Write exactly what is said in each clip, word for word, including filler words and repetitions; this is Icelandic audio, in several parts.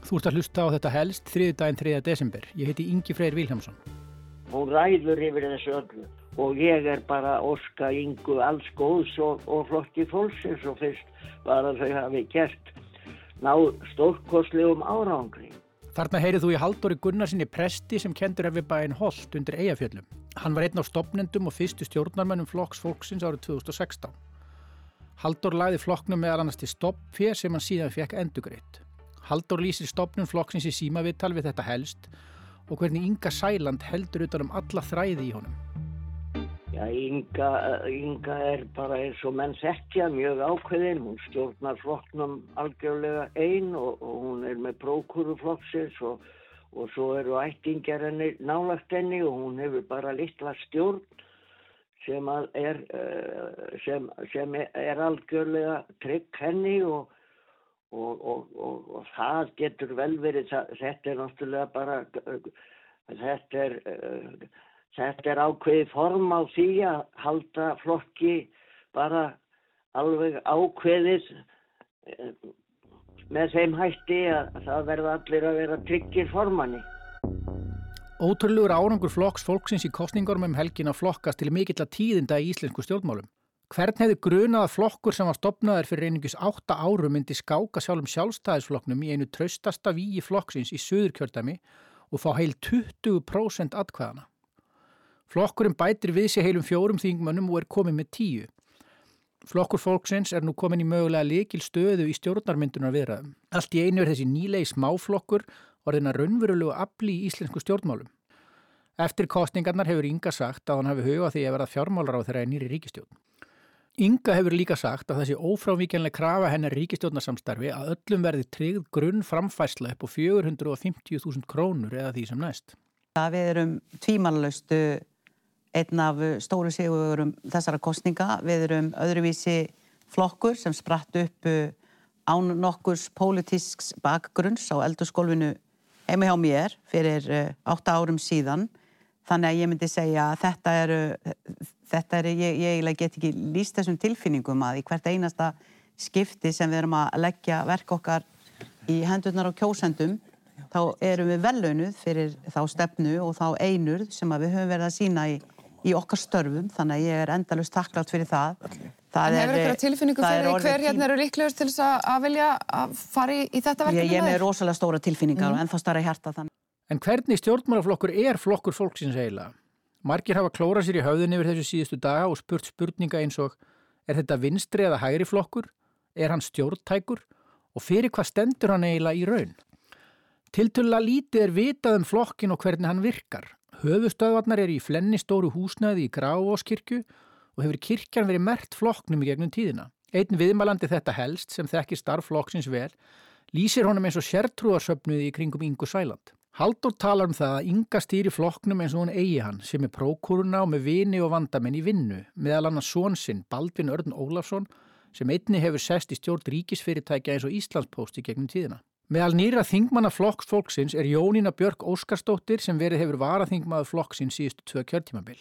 Þú ert að hlusta á þetta helst þriðjudaginn þriðja desember. Ég heiti Ingi Freyr Vilhjálmsson. Hún ræður yfir þessu öllu og ég er bara að óska Ingu alls góðs og, og flokki fólksins og fyrst bara þau hafi gert náð stórkostlegum árangri. Þarna heyrið þú í Halldóri Gunnarsinni presti sem kendur við bæinn Holt undir Eyjafjöllum. Hann var einn af stofnendum og fyrstu stjórnarmönnum Flokks fólksins árið tvö þúsund og sextán. Halldór lagði flokknum meðal annars til stofnfé sem hann síðan fékk endurgreitt. Halldór lýsir stofnun flokksins í símaviðtal við þetta helst og hvernig Inga Sæland heldur utan um alla þræði í honum. Já, Inga, Inga er bara eins og menn þekkja mjög ákveðin. Hún stjórnar flokknum algjörlega ein og, og hún er með prókúru flokksins og, og svo eru ættingjar henni nálægt henni og hún hefur bara litla stjórn sem er, sem, sem er algjörlega trygg henni og Og, og, og, og það getur vel verið, þetta er náttúrulega bara, þetta er, uh, þetta er ákveðið form á því að halda flokki bara alveg ákveðið uh, með þeim hætti að það verða allir að vera tryggir formanni. Ótrúlegur árangur Flokks fólksins í kosningunum um helgina flokkast til mikilla tíðinda í íslensku stjórnmálum. Hvern hefði grunað að flokkur sem var stofnaður fyrir einungis átta árum myndi skáka sjálfum sjálfstæðisflokknum í einu traustasta vígi flokksins í Suðurkjördæmi og fá heil tuttugu prósent atkvæðana. Flokkurinn bætir við sig heilum fjórum þingmönnum og er komið með tíu. Flokkur fólksins er nú komin í mögulega lykil stöðu í stjórnarmyndunar viðræðum. Allt í einu er þessi nýlegi smáflokkur orðinn að raunverulegu afli í íslensku stjórnmálum. Eftir kosningarnar hefur Inga sagt að hann hafi hug á því að verða fjármálaráðherra í nýrri ríkisstjórn. Inga hefur líka sagt að þessi ófrávíkjanleg krafa hennar ríkisstjórnarsamstarfi að öllum verði tryggð grunn framfærsla upp á fjögur hundruð og fimmtíu þúsund krónur eða því sem næst. Við erum tvímælalaust einn af stóru sigurum þessara kosninga. Við erum öðruvísi flokkur sem spratt upp án nokkurs pólitísks bakgrunns á eldhúsgólfinu heima hjá mér fyrir átta árum síðan. Þannig að ég myndi segja að þetta eru, þetta eru, ég, ég eiginlega get ekki lýst þessum tilfinningum að í hvert einasta skipti sem við erum að leggja verk okkar í hendurnar á kjósendum, þá erum við vellaunuð fyrir þá stefnu og þá einurð sem að við höfum verið að sýna í, í okkar störfum, þannig að ég er endalaust þakklátt fyrir það. Það en hefur ykkur tilfinningu fyrir hver tím... hérna eru líklegust til þess að, að vilja að fara í, í þetta verkefni? Ég, ég er með rosalega stóra tilfinningar mm. og ennþá stærra hjarta þannig. En hvernig stjórnmálaflokkur er flokkur fólksins eiginlega? Margir hafa klórað sér í höfðinu yfir þessu síðustu daga og spurt spurninga eins og er þetta vinstri eða hægri flokkur? Er hann stjórntækur? Og fyrir hvað stendur hann eiginlega í raun? Tiltölulega lítið er vitað um flokkin og hvernig hann virkar. Höfuðstöðvarnar eru í flenni stóru húsnæði í Grafarvogskirkju og hefur kirkjan verið merkt flokknum í gegnum tíðina. Einn viðmælandi þetta helst sem þekkir starf flokksins vel lýsir honum eins og sértrúarsöfnuði í kringum Ingu Sæland. Halldór talar um það að Inga stýri flokknum eins og hún eigi hann sem er prókúruna og með vini og vandamenn í vinnu, meðal annars son sinn Baldvin Örn Ólafsson sem einnig hefur sest í stjórn ríkisfyrirtækja eins og Íslandspóst í gegnum tíðina. Meðal nýra þingmanna Flokks fólksins er Jónína Björk Óskarsdóttir sem verið hefur varaþingmaður flokksins síðustu tvö kjörtímabil.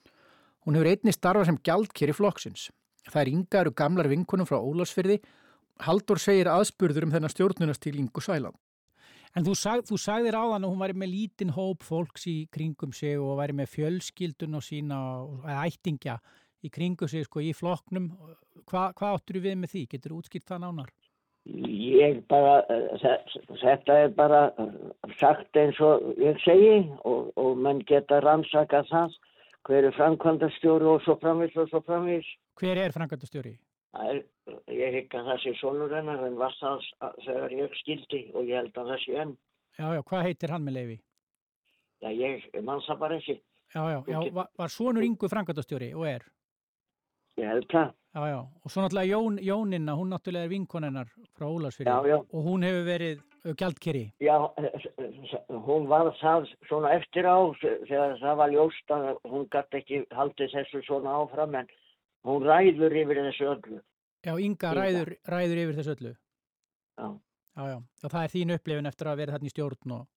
Hún hefur einnig starfað sem gjaldkeri flokksins. Þær Inga eru gamlar vinkonum frá Ólafsfirði. Halldór segir aðspurður um þennan stjórnunastíl Ingu Sæland. En þú, sag, þú sagðir áðan að hún væri með lítinn hóp fólks í kringum sig og væri með fjölskyldun og sína eða ættingja í kringum sig sko í flokknum. Hva, hvað áttur við með því? Getur þú útskýrt það nánar? Ég bara, þetta er bara sagt eins og ég segi og, og menn geta rannsakað það. Hver er framkvæmdastjóri og svo framvís og svo framvís. Hver er framkvæmdastjóri? Er, ég hygg að það sé sonur hennar en var það þegar ég skildi og ég held að það sé enn. Já, já, hvað heitir hann með leyfi? Já, ég mann það bara ekki. Já, já, já, var, var sonur Ingu framkvæmdastjóri og er? Ég held það. Já, já, og svo náttúrulega Jón, Jóninna, hún náttúrulega er vinkon hennar frá Ólafsfirði. Já, já. Og hún hefur verið gjaldkeri. Já, hún var það svona eftir á þegar það var ljóst að hún gat ekki haldið þessu svona áfram en hún ræður yfir þessu öllu. Já, Inga ræður, ræður yfir þessu öllu. Já. Já, já. Og það er þín upplifun eftir að vera þarna í stjórn og...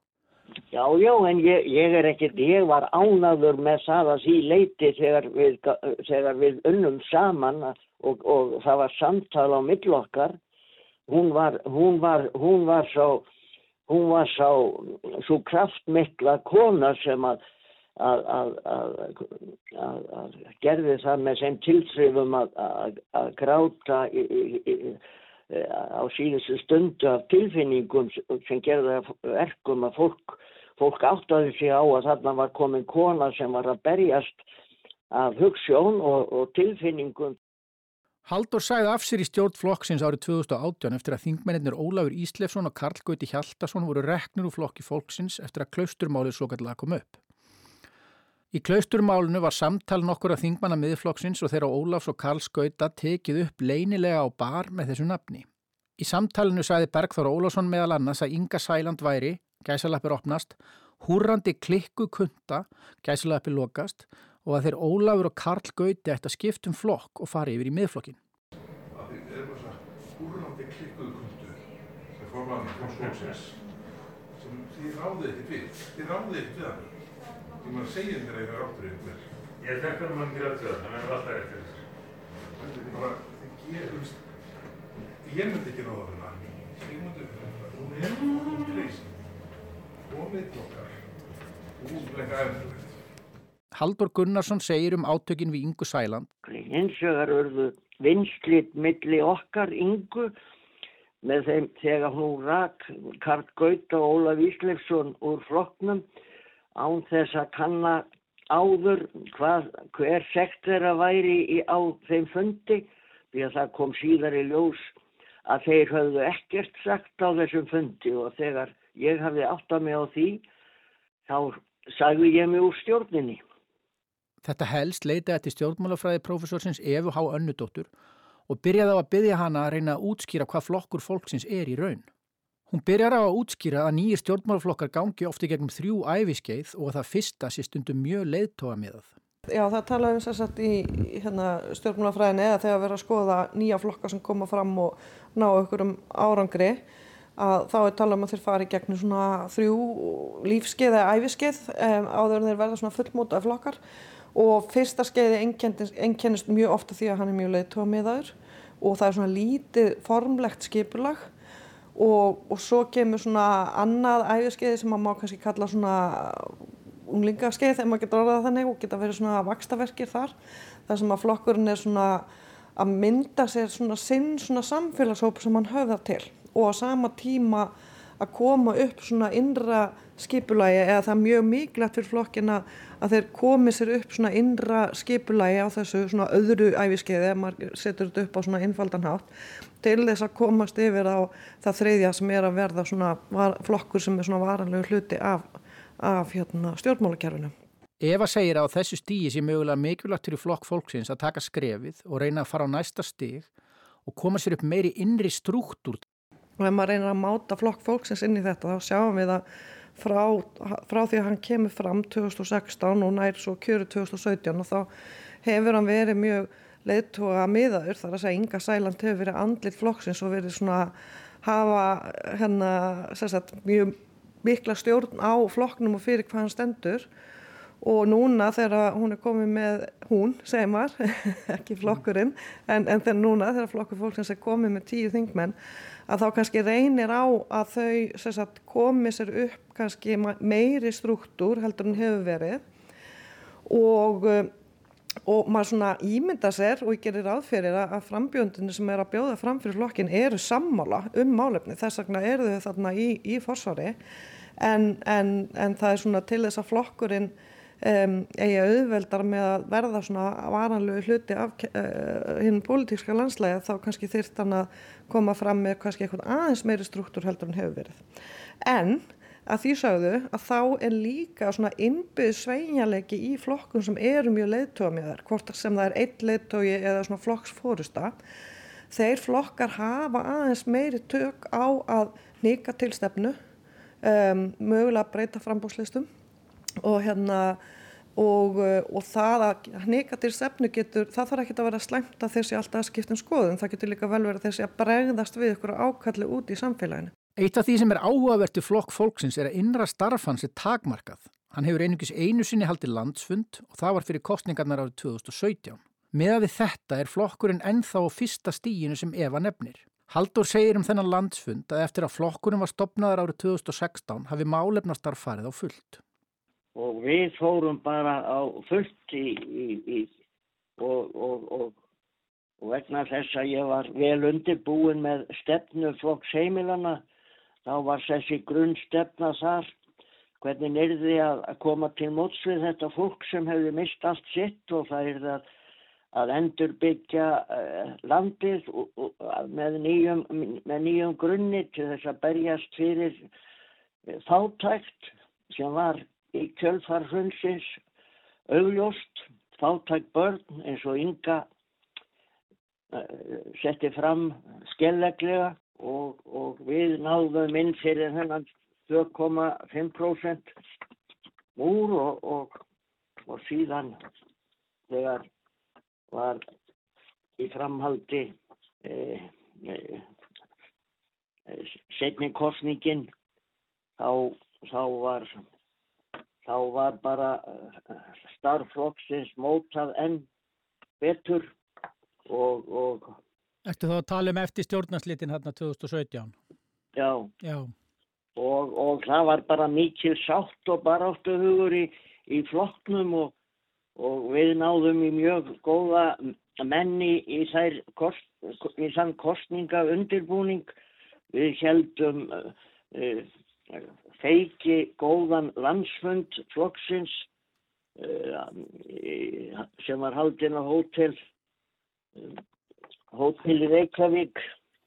Já, já, en ég, ég er ekkert, ég var ánægður með það að því leyti þegar við, þegar við unnum saman og, og það var samtal á milli okkar. Hún var, hún var, hún var svo hún var sá, svo kraftmikla kona sem að, að, að, að, að, að gerði það með þeim tilþrifum að, að, að gráta í, í, í, á síðustu stundu af tilfinningum sem gerði verkum að fólk, fólk áttaði sig á að þarna var komin kona sem var að berjast af hugsjón og, og tilfinningum. Halldór sagði af sér í stjórn flokksins árið tvö þúsund og átján eftir að þingmennirnir Ólafur Ísleifsson og Karl Gauti Hjaltason voru reknir úr flokki fólksins eftir að klausturmálið svokallaða kom upp. Í klausturmálinu var samtal nokkur af þingmanna miðflokksins og þeirra Ólafs og Karls Gauta tekið upp leynilega á bar með þessu nafni. Í samtalinu sagði Bergþór Ólafsson meðal annars að Inga Sæland væri, gæsalappir opnast, húrrandi klikku kunta, gæsalappir lokast, og að þeir Ólafur og Karl Gauti ætti að skipta um flokk og fara yfir í miðflokkin. Það er bara svona húrrandi klikkuðu kuntu sem formaður flokksins sem þið ráðið ekkert við. Þið ráðið ekkert við hann. Því maður segir mér að ég er áttur einhver. Ég þekkar mann ekki rætt við það, þannig að það er alltaf eftir þessu. Það er bara, þið gerir, ég myndi ekki ráða fyrir hann. Ég myndi, hún er hún reysn og miðflokkar og hún er eitthvað eftirlegt. Halldór Gunnarsson segir um átökin við Ingu Sæland. Hins vegar urðu vinslit milli okkar Ingu með þeim þegar hún rak Karl Gauta og Ólaf Ísleifsson úr flokknum án þess að kanna áður hvað, hver sekt þeirra væri í, á þeim fundi, því að það kom síðar í ljós að þeir höfðu ekkert sagt á þessum fundi og þegar ég hafði áttað mig á því, þá sagði ég mig úr stjórninni. Þetta helst leitaði eftir stjórnmálafræði prófessorsins Evu H. Önnudóttur og byrjaði á að biðja hana að reyna að útskýra hvað flokkur fólksins er í raun. Hún byrjar á að útskýra að nýjir stjórnmálaflokkar gangi ofti gegnum þrjú æviskeið og að það fyrsta sé stundum mjög leiðtogamiðað. Já, það talaði um sem sagt í hérna, stjórnmálafræðinni eða þegar verið að skoða nýja flokka sem koma fram og ná einhverjum árangri, að þá er talað um að þeir fari gegnum svona þrjú lífskeið eða æviskeið um, áður en þeir verða svona fullmótaðir flokkar. Og fyrsta skeiði einkennist mjög ofta því að hann er mjög leiðtogamiðaður og það er svona lítið formlegt skipulag og, og svo kemur svona annað æviskeiði sem maður má kannski kalla svona unglingaskeið þegar maður getur orðað þannig og geta verið svona vaxtarverkir þar. Það sem að flokkurinn er svona að mynda sér svona sinn svona samfélagshóp sem hann höfðar til og á sama tíma að koma upp svona innra skipulagi eða það er mjög mikilvægt fyrir flokkina að þeir komi sér upp svona innra skipulagi á þessu svona öðru æviskeiði ef maður setur þetta upp á svona einfaldan hátt til þess að komast yfir á það þriðja sem er að verða svona var, flokkur sem er svona varanlegu hluti af, af hérna, stjórnmálakerfinu. Eva segir að á þessu stigi sé mögulega mikilvægt fyrir flokk fólksins að taka skrefið og reyna að fara á næsta stig og koma sér upp meiri innri strúktúr. Og ef maður reynir að máta flokk fólksins inn í þetta þá sjáum við að frá, frá því að hann kemur fram tvö þúsund og sextán og nær svo kjöru tvö þúsund og sautján og þá hefur hann verið mjög leiðtoga miðaður, þar að segja Inga Sæland hefur verið andlit flokksins og verið svona hafa hérna sagt, mjög mikla stjórn á flokknum og fyrir hvað hann stendur og núna þegar hún er komið með hún, segir maður, ekki flokkurinn en, en þegar núna þegar flokkur fólksins er komið með tíu þingmenn að þá kannski reynir á að þau sem sagt, komi sér upp kannski meiri strúktúr heldur en hefur verið og, og maður svona ímynda sér og ég gerir ráð fyrir að frambjóðendurnir sem er að bjóða fram fyrir flokkin eru sammála um málefni, þess vegna eru þau þarna í, í forsvari en, en, en það er svona til þess að flokkurinn Um, eigi auðveldar með að verða svona varanlegu hluti af uh, hinn pólitíska landslægi þá kannski þyrft hann að koma fram með kannski eitthvað aðeins meiri strúktúr heldur en hefur verið. En að því sagðu að þá er líka svona innbyggð sveigjanleiki í flokkum sem eru mjög leiðtogamiðar, hvort sem það er einn leiðtogi eða svona flokksforysta. Þeir flokkar hafa aðeins meiri tök á að hnika til stefnu, um, mögulega breyta framboðslistum og hérna og, og það að hnika til stefnu getur, það þarf ekki að vera slæmt að þessi alltaf að skipta um skoðun, það getur líka vel verið þessi að bregðast við ykkur ákalli út í samfélaginu. Eitt af því sem er áhugavert við flokk fólksins er að innra starf hans er takmarkað. Hann hefur einungis einu sinni haldið landsfund og það var fyrir kosningarnar árið tvö þúsund og sautján. Meðað við þetta er flokkurinn ennþá á fyrsta stiginu sem Eva nefnir. Halldór segir um þennan landsfund að eftir að flokkurinn var stofnaður árið tvö þúsund og sextán hafi málefnastarf farið á fullt. Og við fórum bara á fullt í, í, í og, og, og, og vegna þess að ég var vel undirbúin með stefnu flokksheimilana, þá var þessi grunnstefna þar, hvernig yrði að koma til móts við þetta fólk sem hefði mist allt sitt og það yrði að, að endurbyggja uh, landið og, og með, nýjum, með nýjum grunni til þess að berjast fyrir uh, fátækt sem var í kjölfar hrunsins augljóst, fátæk börn eins og Inga uh, setti fram skelleglega og, og við náðum inn fyrir hennan tvö komma fimm prósent múr og, og, og síðan þegar var í framhaldi eh, eh, seinni kosningin þá, þá var þá var bara starfflokksins mótað enn betur og, og Ertu þá að tala um eftir stjórnarslitin hérna tvö þúsund og sautján? Já, Já. Og, og það var bara mikil sátt og baráttuhugur í, í flokknum og, og við náðum í mjög góða menni í, þær kost, í þann kostninga undirbúning. Við heldum uh, feiki góðan landsfund flokksins uh, sem var haldinn á hótel, uh, hótel í Reykjavík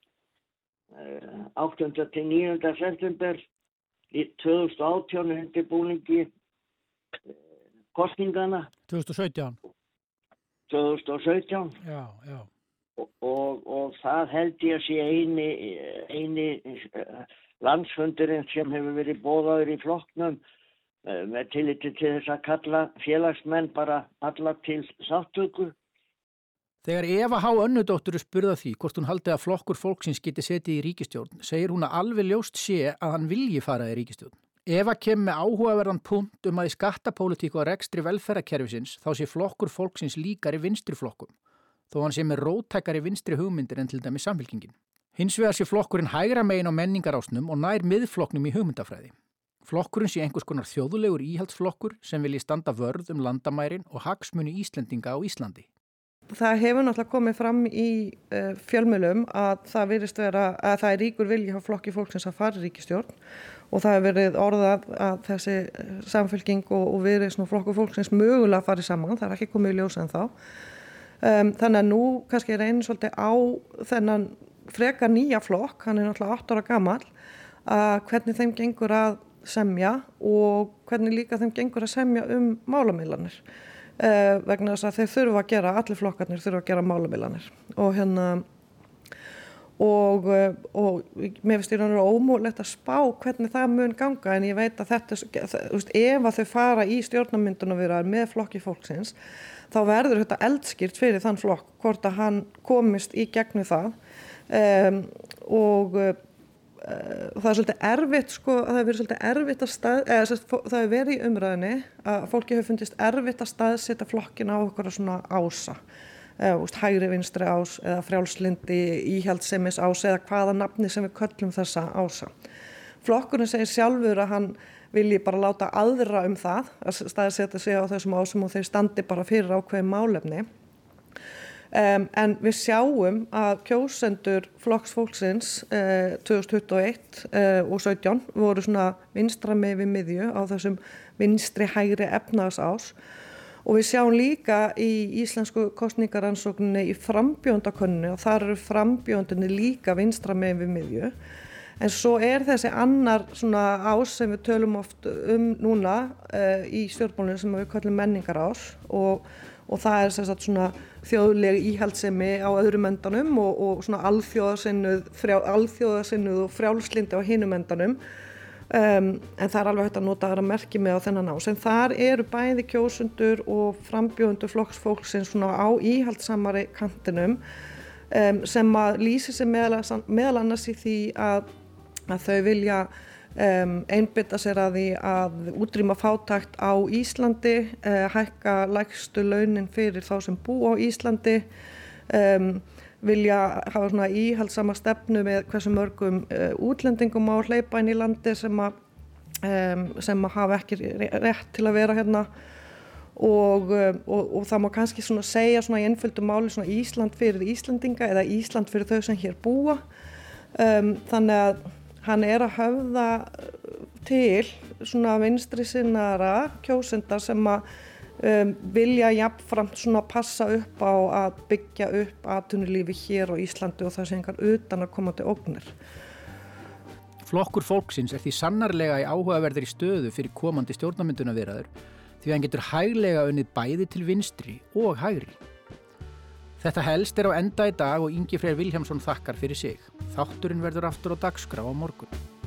uh, áttunda til níunda september í tvö þúsund og átján undirbúningi uh, kostningana. tvö þúsund og sautján? tvö þúsund og sautján. Já, já. Og, og, og það held ég að sé eini, eini uh, landsfundurinn sem hefur verið boðaður í flokknum uh, með tilliti til þess að kalla félagsmenn bara alla til þáttöku. Þegar Eva H. Önnudóttur spurða því hvort hún haldi að flokkur fólksins geti setið í ríkisstjórn, segir hún að alveg ljóst sé að hann vilji fara í ríkisstjórn. Eva kem með áhugaverðan punkt um að í skattapólitíku og rekstri velferðarkerfisins þá sé flokkur fólksins líkari vinstri flokkum, þó hann sé með róttækari vinstri hugmyndir en til dæmis Samfylkingin. Hins vegar sé flokkurinn hægra megin á menningarásnum og nær miðflokknum í hugmyndafræði. Flokkurinn sé einhvers konar þjóðulegur íhaldsflokkur sem vilji standa vörð um landamærin og hagsmuni Íslendinga á Íslandi. Það hefur náttúrulega komið fram í uh, fjölmiðlum að það virðist vera að það er ríkur vilji hjá flokki fólksins að fara í ríkisstjórn og það hefur verið orðað að þessi Samfylking og, og Viðreisn og flokkur fólksins mögulega farið saman, það er ekki komið í ljós en þá. Um, þannig að nú kannski reynir svolítið á þennan frekar nýja flokk, hann er náttúrulega átta ára gamall, að hvernig þeim gengur að semja og hvernig líka þeim gengur að semja um málamiðlanir. Uh, vegna þess að þeir þurfa að gera, allir flokkarnir þurfa að gera málamiðlanir og hérna og, og mér finnst það ómögulegt að spá hvernig það mun ganga en ég veit að þetta, veist, ef að þau fara í stjórnarmyndunarviðræður með flokki fólksins þá verður þetta eldskýrt fyrir þann flokk hvort að hann komist í gegnum það um, og Uh, það er svolítið erfitt sko, það hefur verið svolítið erfitt að stað, eða það hefur verið í umræðinni að fólki hefur fundist erfitt að staðsetja flokkina á okkur svona ása, eða úst, hægri vinstri ás eða frjálslindi íhjaldsemis ás eða hvaða nafni sem við köllum þessa ása. Flokkurinn segir sjálfur að hann vilji bara láta aðra um það að staðsetja sig á þessum ásum og þeir standi bara fyrir ákveðin málefni. Um, en við sjáum að kjósendur flokks fólksins uh, tvö þúsund tuttugu og eitt uh, og sautján voru svona vinstra með við miðju á þessum vinstri hægri efnahagsás og við sjáum líka í íslensku kosningaransókninni í frambjóðendakönnu og þar eru frambjóðendinni líka vinstra með við miðju en svo er þessi annar svona ás sem við tölum oft um núna uh, í stjórnmálinu sem við kallum menningarás og og það er sem sagt svona þjóðleg íhaldssemi á öðrum endanum og, og svona alþjóðasinnuð, frjá, alþjóðasinnuð og frjálslindi á hinum endanum. Um, en það er alveg hægt að nota aðra merki með á þennan ás. En þar eru bæði kjósendur og frambjóðendur flokks fólksins svona á íhaldsamari kantinum um, sem að lýsi sig meðal, meðal annars í því að, að þau vilja Um, einbytta sér að því að útrýma fátækt á Íslandi, uh, hækka lægstu launin fyrir þá sem bú á Íslandi, um, vilja hafa svona íhaldssama stefnu með hversu mörgum uh, útlendingum á hleypa inn í landi sem að um, sem að hafa ekki rétt til að vera hérna og, um, og, og það má kannski svona segja svona í einföldu máli svona Ísland fyrir Íslendinga eða Ísland fyrir þau sem hér búa um, þannig að hann er að höfða til svona vinstri sinnara kjósenda sem að um, vilja jafnframt svona passa upp á að byggja upp atvinnulífi hér á Íslandi og það sé engar utan að koma til ógnir. Flokkur fólksins er því sannarlega í áhugaverðri stöðu fyrir komandi stjórnarmyndunarviðræður því að hann getur hæglega unnið bæði til vinstri og hægri. Þetta helst er á enda í dag og Ingi Freyr Vilhjálmsson þakkar fyrir sig. Þátturinn verður aftur á dagskrá á morgun.